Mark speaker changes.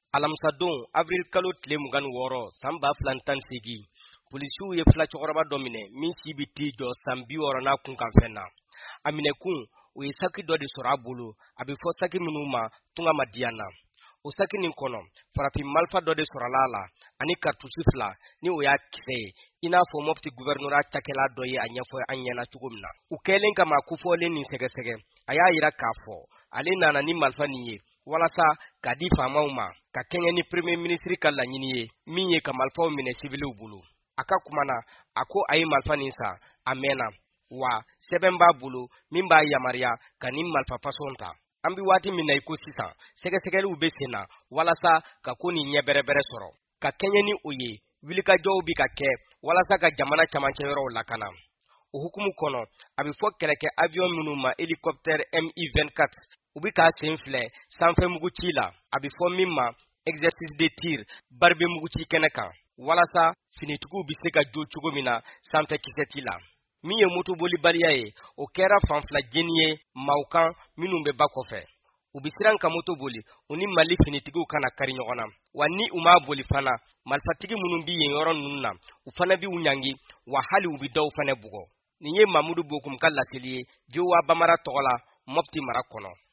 Speaker 1: Alamsadon avril kalo tile 26 san 2018 polisiw ye fila cɛkɔrɔba dɔ minɛ min si bi t'i jɔ san 60 n'a kunkanfɛn na. A minɛkun o ye saki dɔ de sɔrɔ a bolo a bɛ fɔ saki minnu ma tunga ma diya na. O saki nin kɔnɔ farafin malfa dɔ de sɔrɔla la ani kartusi fila ni o y'a kisɛ ye i n'a fɔ Mopti gouverneur cakɛla dɔ ye a ɲɛfɔ an ɲɛna cogo min na. U kɛlen kama kofɔlen nin sɛgɛsɛgɛ a y'a yira k'a fɔ ale nana ni malfa nin ye walasa ka di faamaw ma ka kɛɲɛ ni premier ministre ka laɲini ye min ye ka malfaw minɛ civiliw bolo. A ka kuma na a ko a ye malfa nin sa a mɛnna wa sɛbɛn b'a bolo min b'a yamaruya ka nin malfa façon ta. An bi waati min na i ko sisan sɛgɛsɛgɛliw bɛ sen na walasa ka ko nin ɲɛ bɛrɛbɛrɛ sɔrɔ ka kɛɲɛ ni o ye wilikajɔw bi ka kɛ walasa ka jamana camancɛ yɔrɔw lakana. O hukumu kɔnɔ a bɛ fɔ kɛlɛkɛ avion minnu ma hélicoptère Mi-24 u bi k'a sen filɛ sanfɛ muguci la a bɛ fɔ min ma exercice de tir barbe muguci kɛnɛ kan walasa finitigiw bi se ka jo cogo min na sanfɛ kisɛti la. Min ye motobolibaliya ye o kɛra fanfila jeni ye maaw kan minnu bɛ ba kɔfɛ. U bi siran ka moto boli u ni Mali finitigiw kana kari ɲɔgɔn na wa ni u m'a boli fana marifatigi minnu bi yen yɔrɔ ninnu na u fana bi u ɲangi wa hali u bi dɔw fana bugɔ. Nin ye Mamudu Bokum ka laseli ye VOA Bamara tɔgɔ la Mopti mara kɔnɔ.